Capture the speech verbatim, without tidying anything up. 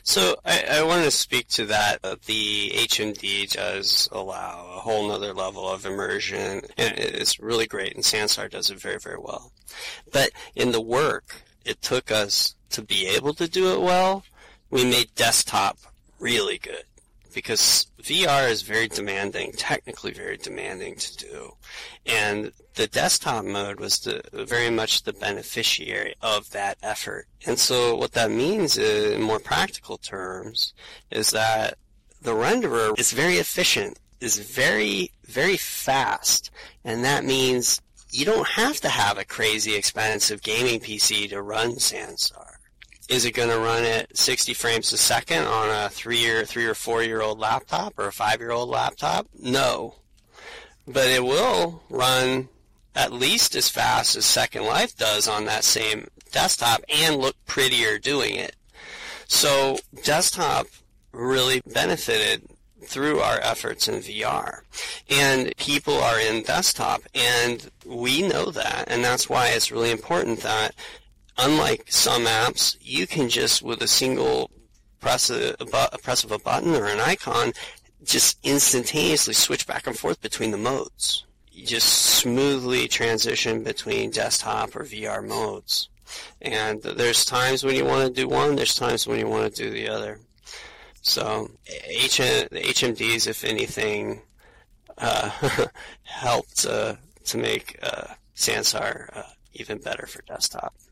So I, I want to speak to that. Uh, the H M D does allow a whole nother level of immersion, and it's really great, and Sansar does it very, very well. But in the work it took us to be able to do it well, we made desktop really good. Because V R is very demanding, technically very demanding to do. And the desktop mode was the, very much the beneficiary of that effort. And so what that means is, in more practical terms, is that the renderer is very efficient, is very, very fast. And that means you don't have to have a crazy expensive gaming P C to run Sansar. Is it going to run at sixty frames a second on a three-year, three or four-year-old laptop or a five-year-old laptop? No. But it will run at least as fast as Second Life does on that same desktop and look prettier doing it. So desktop really benefited through our efforts in V R. And people are in desktop, and we know that, and that's why it's really important that unlike some apps, you can just, with a single press, a, a press of a button or an icon, just instantaneously switch back and forth between the modes. You just smoothly transition between desktop or V R modes. And there's times when you want to do one, there's times when you want to do the other. So H- the H M Ds, if anything, uh, helped uh, to make uh, Sansar uh, even better for desktop.